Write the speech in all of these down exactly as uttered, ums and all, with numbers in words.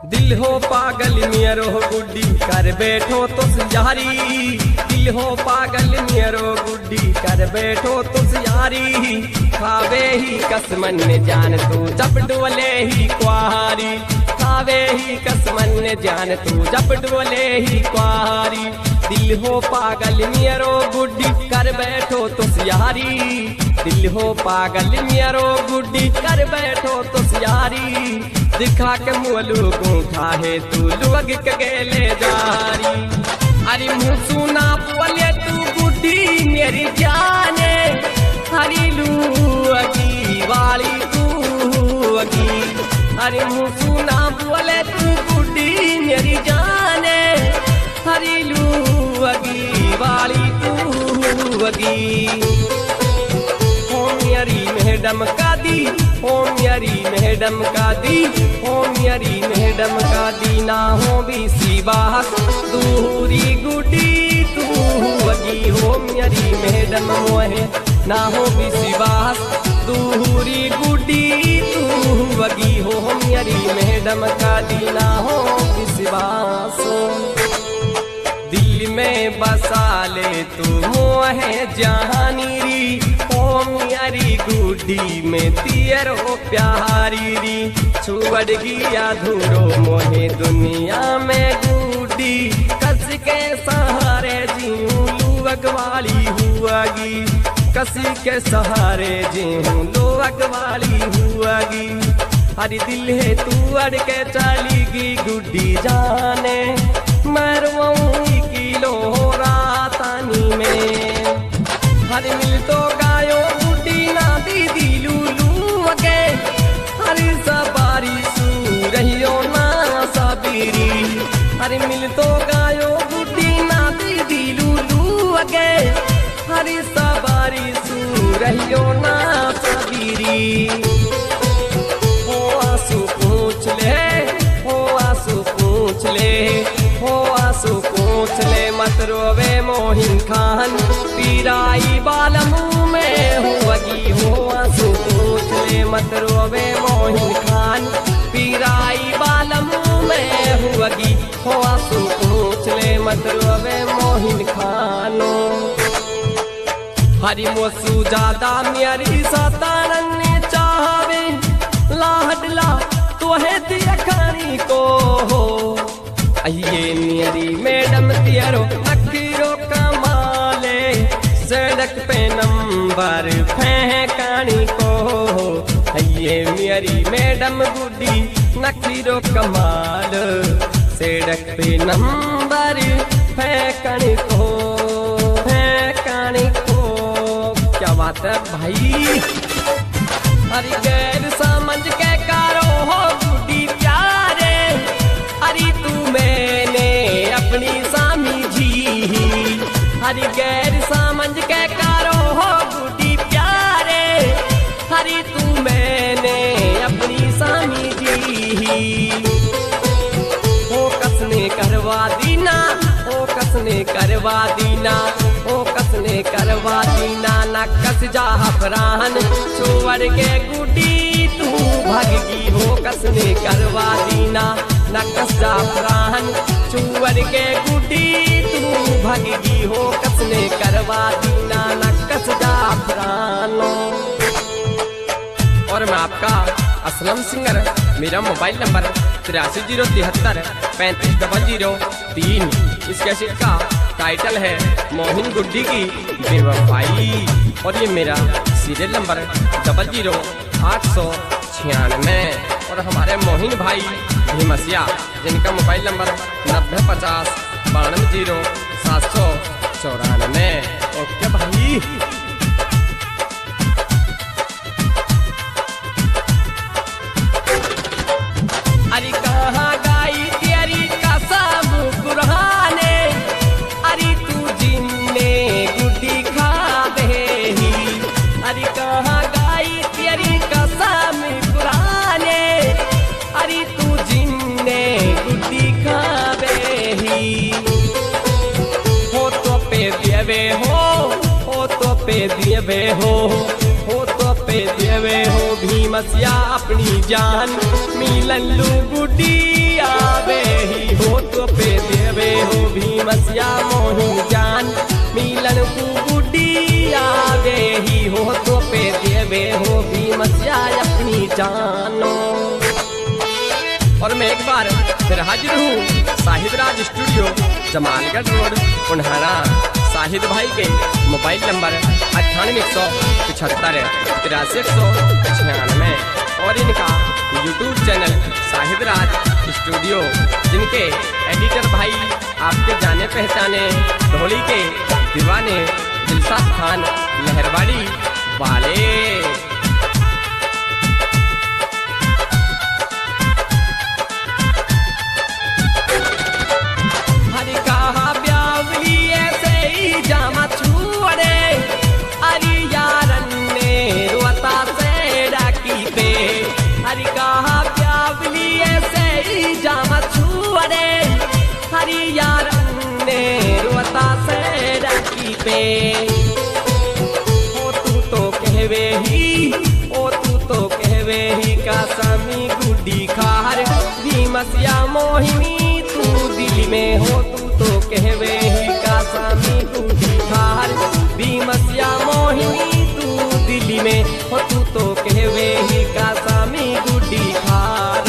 दिल हो पागल मेरो गुड्डी कर बैठो तुस यारी। दिल हो पागल मेरो गुड्डी कर बैठो तुस यारी। खावे ही कसमन जान तू जब डोले ही कुआरी। खावे ही कसमन जान तू जब डोले ही कुआरी। दिल हो पागल मेरो गुड्डी कर बैठो तुस यारी। दिल हो पागल मेरो गुड्डी कर बैठो तुस यारी। दिखा के मोलू गूंठा है तू लुग के गेले जारी। अरे मुँह सुना बोले तू गुड्डी मेरी जाने। हरी लू अगी वाली तू अगी। अरे मुँह सुना बोले तू गुड्डी मेरी जाने। हरी लू अगी वाली तू अगी। ओ मेरी मैडम का दी, ओ मेरी मैडम का दी, ओ मेरी मैडम का दी। ना हो भी सिवास दूरी गुड्डी तू अगी। हो मेरी मैडम मोहे ना हो भी सिवास दूरी गुड्डी तू अगी। हो मेरी मैडम का दी ना हो भी सिवास। दिल में बसा ले तू मोहे जहानी री। ओ मेरी गुड्डी में तेरो प्यारी री। छुड़ गया धूरो मोहे दुनिया में गुड्डी। कस के सहारे जीऊं लुग वाली हुआगी। कसी के सहारे जीऊं लुग वाली हुआगी। हरी दिल है तू अड़ के चलीगी गुड्डी जाने। मरवाऊंगी किलो रातानी में। हरी मिल तो गायो गुड्डी ना दीदी लूलू अगे। हरी सवारी सू रहियो ना सबीरी। हरी मिल तो गायो गुड्डी ना दीदी लूलू अगे। हरी सवारी सू रहियो ना सबीरी। ओ आंसू पूछ ले, ओ आंसू पूछ ले, ओ आंसू पूछ ले। मत रोवे मोहिन खान पीराई बाल मुँह में हुआगी। हो आंसू पूछ ले मत रोवे मोहिन खान पीराई बाल मुँह में हुआगी। हो आंसू पूछ ले मत रोवे मोहिन खानो। हरी मोसू ज्यादा मेरी सतारन चाहवे। लाडला तोहे दिया खानी को हो। ये मेरी मैडम तेरो अखीरो कमाले। सड़क पे नंबर फेंकानी को। ये मेरी मैडम गुड्डी नखीरो कमाल। सड़क पे नंबर फेंकानी को, फेंकानी को। क्या बात है भाई। अरे गैर समझ के कारो हो गुड्डी प्यारे। अरे तू मैंने अपनी समझी। हरी गैर समझ के कारो हो गुड्डी प्यारे। हरी तू मैंने अपनी समझी। ओ कसने करवा दीना, ओ कसने करवा दीना, ओ कसने करवा दीना। न कस जा फरान छोड़ के गुड्डी तू भागी। हो कसने करवा दीना न कस जा फरान छोड़ के गुड्डी तू भागी। हो कसने करवा दीना न कस जा फरान। और मैं आपका असलम सिंगर। मेरा मोबाइल नंबर तिरासी जीरो तिहत्तर पैंतीस डबल जीरो तीन। इस कैसेट का टाइटल है मोहिन गुड्डी की बेवफाई। और ये मेरा सीरियल नंबर डबल जीरो आठ सौ छियानवे। और हमारे मोहिन भाई भीमसिया जिनका मोबाइल नंबर नब्बे पचास बानवे जीरो सात सौ चौरानवे। ओके भाई। अरे कहाँ गाई तेरी कसम कुराने। अरे तू जिन्ने गुड्डी खा ही। अरे कहाँ गाई तेरी कसम कुराने। अरे तू जिन्ने गुड्डी खा ही। हो तो पे देवे हो, हो तो पे देवे हो, हो तो पे देवे हो। भीमसिया अपनी जान मिलन लू गुड्डी। आवे ही हो तो पे देवे हो भीमसिया मोही जान मिलन को गुड्डी आवे ही हो तो पे देवे हो भीमसिया अपनी जानो। और मैं एक बार फिर हाजिर हूँ साहिद राज स्टूडियो जमालगढ़ रोड पुनहाना। साहिद भाई के मोबाइल नंबर अट्ठानवे एक सौ पिछहत्तर तिरासी एक सौ छियानवे और इनका YouTube channel Sahid Raj studio, जिनके एडिटर भाई आपके जाने पहचाने ढोली के दीवाने दिलशाद खान लहरवाड़ी वाले। पे ओ तू तो कहवे ही ओ तू तो कहवे ही का सामी गुड्डी खार भीमसिया मोहिनी तू दिल में हो। तू तो कहवे ही का सामी गुड्डी खार भीमसिया मोहिनी तू दिल में हो। तू तो कहवे ही का सामी गुड्डी खार।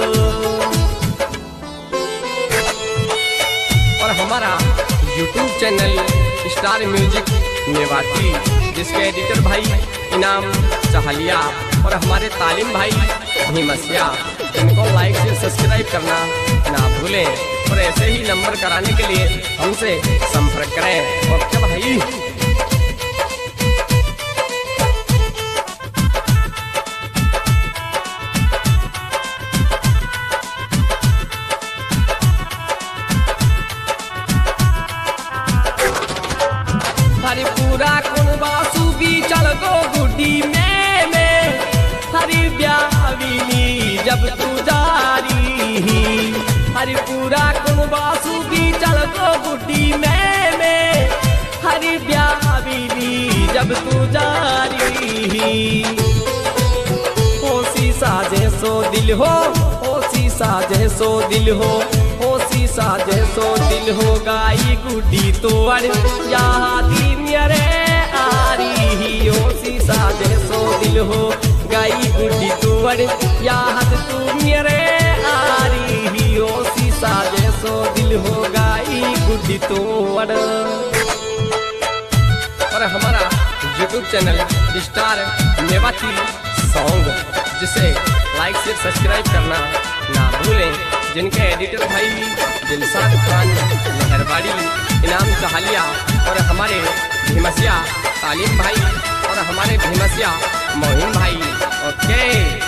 और हमारा YouTube channel star music Mewati, जिसके एडिटर भाई इनाम चाहलिया और हमारे तालीम भाई भीमसिया, इनको लाइक से सब्सक्राइब करना ना भूलें। और ऐसे ही नंबर कराने के लिए हमसे संपर्क करें। और क्या भाई हरी पूरा कुनबासु भी चल गो गुड्डी में में हरी ब्याविली जब तू जारी ही। हरी पूरा कुनबासु भी चल गो गुड्डी में में हरी ब्याविली जब तू जारी ही। हो शीशा जैसो दिल हो हो शीशा जैसो दिल हो हो शीशा जैसो दिल हो गाई गुड्डी तोड़ यादी मेरे आरी ही। हो शीशा जैसो दिल हो गाई गुड्डी तोड़ याद तू मेरे आरी ही। हो शीशा जैसो दिल हो गाई गुड्डी तोड़। और हमारा YouTube channel star Mewati song, जिसे लाइक से सब्सक्राइब करना ना भूलें, जिनके एडिटर भाई दिलशाद खान लहरवाड़ी इनाम चाहलिया और हमारे भीमसिया तालीम भाई और हमारे भीमसिया मोहिन भाई। ओके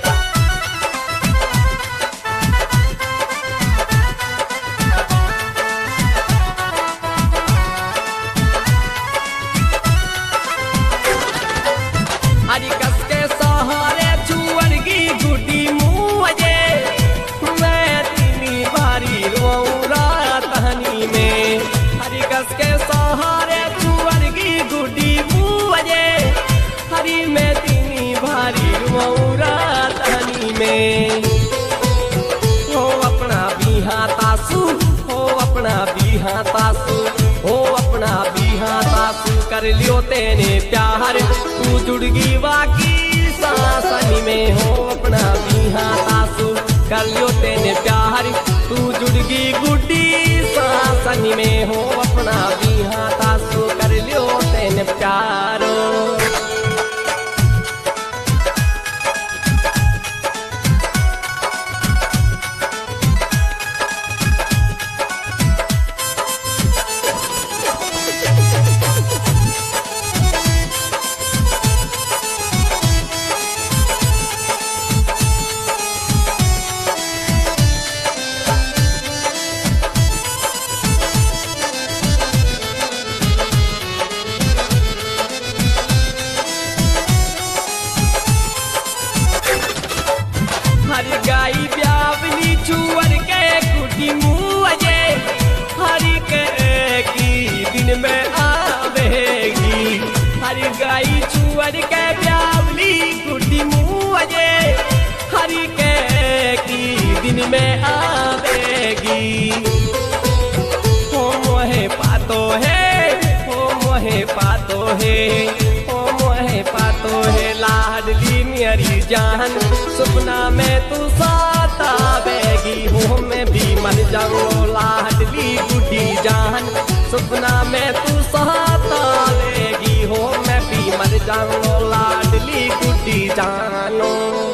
हरी कस के सहारे छुअरगी गुड्डी मुझे मैं तीनी बारी रोऊरा तहनी में। हरी कस के सहारे छुअरगी गुड्डी मुझे हरी मैं तीनी बारी रोऊरा तहनी में। हो अपना बिहा तासू हो अपना बिहा तासू हो अपना बिहा तासू कर लियो तेने प्यार तू जुड़गी बाकी सासनी में। हो अपना बिहा तासू कर लियो तेने प्यार तू जुड़गी गुड्डी सासनी में। हो अपना बिहा तासू कर लियो तेने प्यारो। हरी गाई ब्यावली चुअर के गुड्डी मुझे हरी के की दिन में आवेगी। हरी गाई चुअर के ब्यावली गुड्डी मुझे हरी के की दिन में आवे आवेगी। हो मोहे पातो है, हो मोहे पातो है, हो मोहे पातो है लाडली मेरी जान, सपना में तू साथ आवेगी। हो मैं भी मर जाऊँ लाडली गुड्डी जान, सपना में तू साथ आवेगी। हो मैं भी मर जाऊँ लाडली गुड्डी जानो।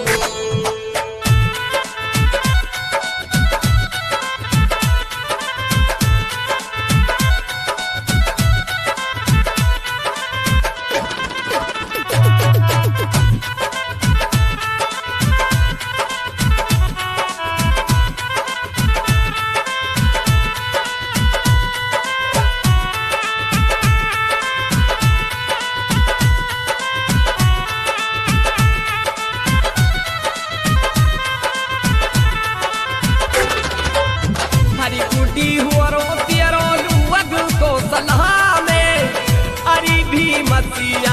हरी गुड्डी हुआ रो पियरो लुअग को सलाह में, अरी भी मसिया